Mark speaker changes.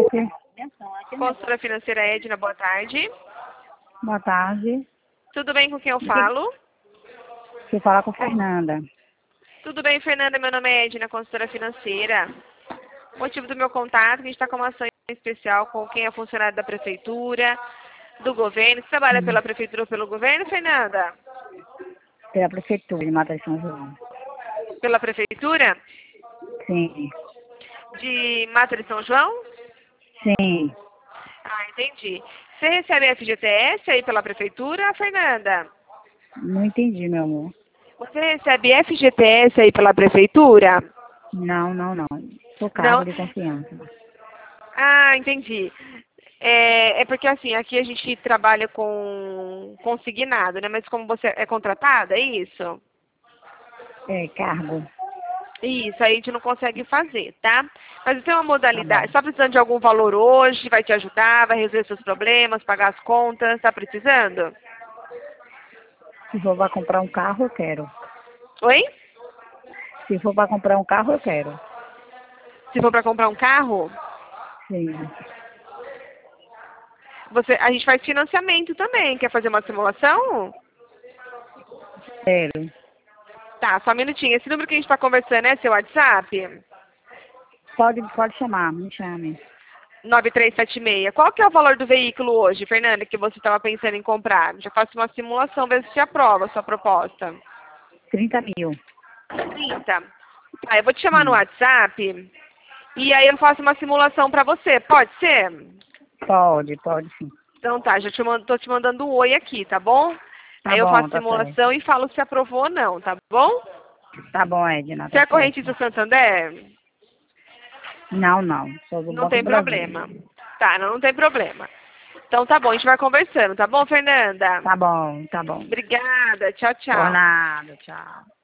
Speaker 1: tarde.
Speaker 2: Consultora financeira Edna, boa tarde.
Speaker 1: Boa tarde.
Speaker 2: Tudo bem com quem eu falo?
Speaker 1: Você fala com Fernanda.
Speaker 2: Tudo bem, Fernanda? Meu nome é Edna, consultora financeira. O motivo do meu contato, a gente está com uma ação especial com quem é funcionário da prefeitura, do governo. Você trabalha pela prefeitura ou pelo governo, Fernanda?
Speaker 1: Pela prefeitura de Mata de São João.
Speaker 2: Pela prefeitura?
Speaker 1: Sim.
Speaker 2: De Mata de São João?
Speaker 1: Sim.
Speaker 2: Ah, entendi. Você recebe FGTS aí pela prefeitura, Fernanda?
Speaker 1: Não entendi, meu amor.
Speaker 2: Você recebe FGTS aí pela prefeitura?
Speaker 1: Não. Sou cargo
Speaker 2: Não?
Speaker 1: de confiança.
Speaker 2: Ah, entendi. É porque assim, aqui a gente trabalha com consignado, né? Mas como você é contratada, é isso?
Speaker 1: É, cargo.
Speaker 2: Isso, aí a gente não consegue fazer, tá? Mas tem uma
Speaker 1: Tá bom.
Speaker 2: modalidade, só precisando de algum valor hoje, vai te ajudar, vai resolver seus problemas, pagar as contas, tá precisando?
Speaker 1: Se for para comprar um carro, eu quero.
Speaker 2: Oi?
Speaker 1: Se for para comprar um carro, eu quero.
Speaker 2: Se for para comprar um carro,
Speaker 1: Sim.
Speaker 2: a gente faz financiamento também. Quer fazer uma simulação?
Speaker 1: Quero.
Speaker 2: Tá, só um minutinho. Esse número que a gente está conversando é seu WhatsApp?
Speaker 1: Pode chamar, me chame.
Speaker 2: 9376. Qual que é o valor do veículo hoje, Fernanda, que você estava pensando em comprar? Já faço uma simulação, ver se te aprova a sua proposta.
Speaker 1: 30 mil.
Speaker 2: 30. Tá, eu vou te chamar no
Speaker 1: Sim.
Speaker 2: WhatsApp e aí eu faço uma simulação para você. Pode ser?
Speaker 1: Pode sim.
Speaker 2: Então tá, já tô te mandando um oi aqui, tá bom?
Speaker 1: Tá
Speaker 2: Aí eu faço
Speaker 1: bom, tá certo.
Speaker 2: simulação e falo se aprovou ou não, tá bom?
Speaker 1: Tá bom, Edna,
Speaker 2: Você
Speaker 1: tá
Speaker 2: é correntista
Speaker 1: certo.
Speaker 2: Santander?
Speaker 1: Não. Sou do
Speaker 2: Não
Speaker 1: Banco
Speaker 2: tem
Speaker 1: do Brasil.
Speaker 2: problema. Tá, não tem problema. Então tá bom, a gente vai conversando, tá bom, Fernanda?
Speaker 1: Tá bom.
Speaker 2: Obrigada, tchau,
Speaker 1: Por
Speaker 2: tchau.
Speaker 1: nada, tchau.